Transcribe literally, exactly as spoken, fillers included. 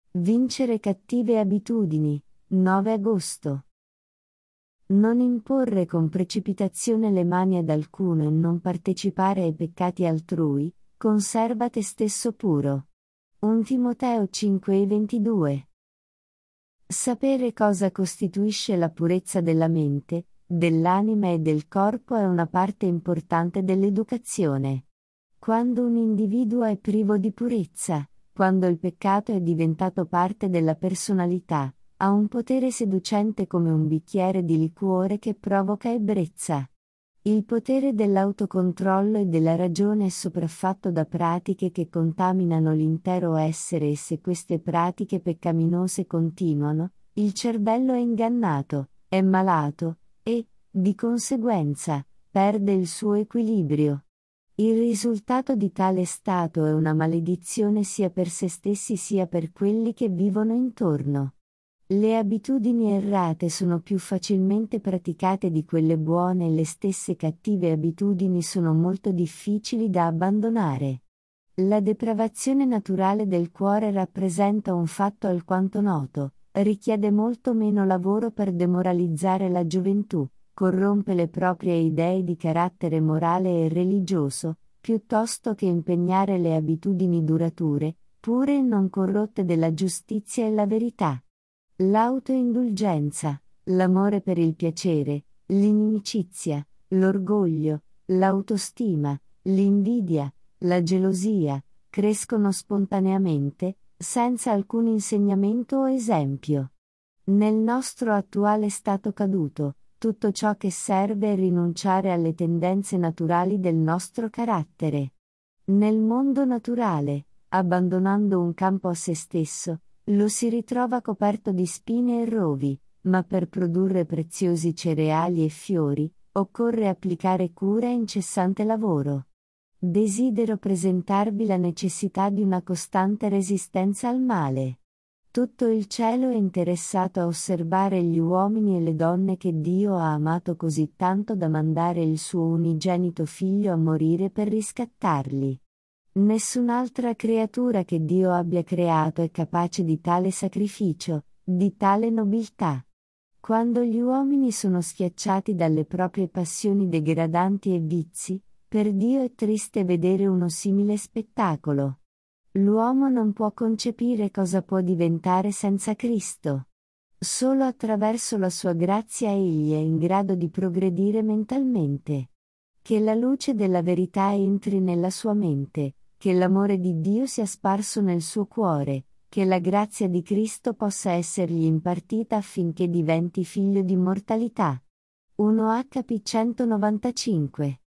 Vincere cattive abitudini. nove agosto. Non imporre con precipitazione le mani ad alcuno e non partecipare ai peccati altrui, conserva te stesso puro. primo Timoteo cinque e ventidue. Sapere cosa costituisce la purezza della mente, dell'anima e del corpo è una parte importante dell'educazione. Quando un individuo è privo di purezza, quando il peccato è diventato parte della personalità, ha un potere seducente come un bicchiere di liquore che provoca ebbrezza. Il potere dell'autocontrollo e della ragione è sopraffatto da pratiche che contaminano l'intero essere e se queste pratiche peccaminose continuano, il cervello è ingannato, è malato, e, di conseguenza, perde il suo equilibrio. Il risultato di tale stato è una maledizione sia per se stessi sia per quelli che vivono intorno. Le abitudini errate sono più facilmente praticate di quelle buone e le stesse cattive abitudini sono molto difficili da abbandonare. La depravazione naturale del cuore rappresenta un fatto alquanto noto, richiede molto meno lavoro per demoralizzare la gioventù, corrompe le proprie idee di carattere morale e religioso, piuttosto che impegnare le abitudini durature, pure e non corrotte della giustizia e la verità. L'autoindulgenza, l'amore per il piacere, l'inimicizia, l'orgoglio, l'autostima, l'invidia, la gelosia, crescono spontaneamente, senza alcun insegnamento o esempio. Nel nostro attuale stato caduto, tutto ciò che serve è rinunciare alle tendenze naturali del nostro carattere. Nel mondo naturale, abbandonando un campo a se stesso, lo si ritrova coperto di spine e rovi, ma per produrre preziosi cereali e fiori, occorre applicare cura e incessante lavoro. Desidero presentarvi la necessità di una costante resistenza al male. Tutto il cielo è interessato a osservare gli uomini e le donne che Dio ha amato così tanto da mandare il suo unigenito figlio a morire per riscattarli. Nessun'altra creatura che Dio abbia creato è capace di tale sacrificio, di tale nobiltà. Quando gli uomini sono schiacciati dalle proprie passioni degradanti e vizi, per Dio è triste vedere uno simile spettacolo. L'uomo non può concepire cosa può diventare senza Cristo. Solo attraverso la sua grazia egli è in grado di progredire mentalmente. Che la luce della verità entri nella sua mente, che l'amore di Dio sia sparso nel suo cuore, che la grazia di Cristo possa essergli impartita affinché diventi figlio di immortalità. primo H P centonovantacinque